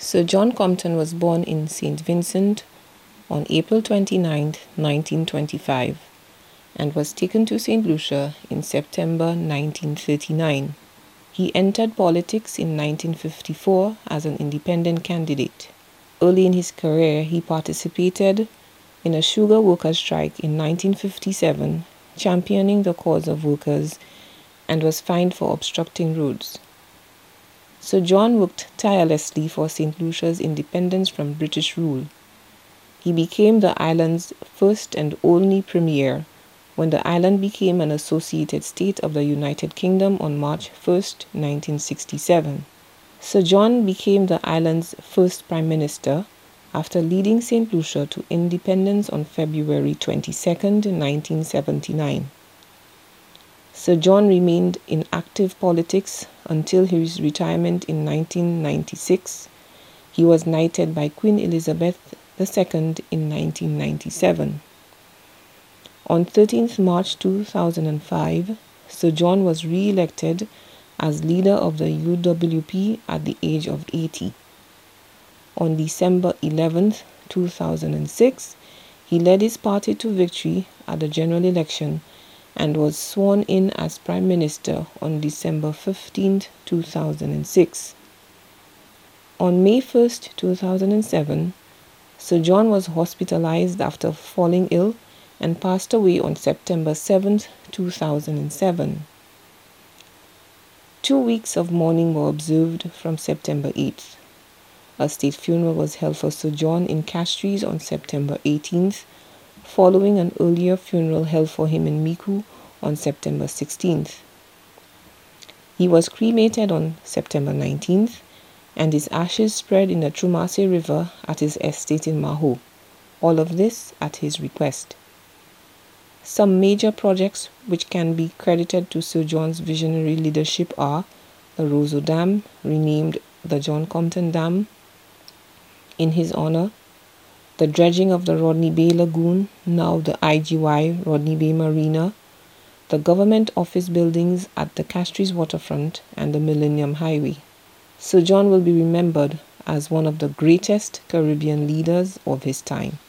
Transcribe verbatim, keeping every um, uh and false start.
Sir John Compton was born in Saint Vincent on April twenty-ninth, nineteen twenty-five, and was taken to Saint Lucia in September nineteen thirty-nine. He entered politics in nineteen fifty-four as an independent candidate. Early in his career, he participated in a sugar workers' strike in nineteen fifty-seven, championing the cause of workers, and was fined for obstructing roads. Sir John worked tirelessly for Saint Lucia's independence from British rule. He became the island's first and only premier when the island became an associated state of the United Kingdom on March first, nineteen sixty-seven. Sir John became the island's first prime minister after leading Saint Lucia to independence on February twenty-second, nineteen seventy-nine. Sir John remained in active politics until his retirement in nineteen ninety-six. He was knighted by Queen Elizabeth the Second in nineteen ninety-seven. On thirteenth March two thousand five, Sir John was re-elected as leader of the U W P at the age of eighty. On December eleventh, two thousand six, he led his party to victory at the general election and was sworn in as Prime Minister on December fifteenth, two thousand six. On May first, two thousand seven, Sir John was hospitalized after falling ill and passed away on September seventh, two thousand seven. Two weeks of mourning were observed from September eighth. A state funeral was held for Sir John in Castries on September eighteenth, following an earlier funeral held for him in Micoud on September sixteenth. He was cremated on September nineteenth, and his ashes spread in the Trumase River at his estate in Maho, all of this at his request. Some major projects which can be credited to Sir John's visionary leadership are the Roseau Dam, renamed the John Compton Dam in his honor, the dredging of the Rodney Bay Lagoon, now the I G Y Rodney Bay Marina, the government office buildings at the Castries waterfront, and the Millennium Highway. Sir John will be remembered as one of the greatest Caribbean leaders of his time.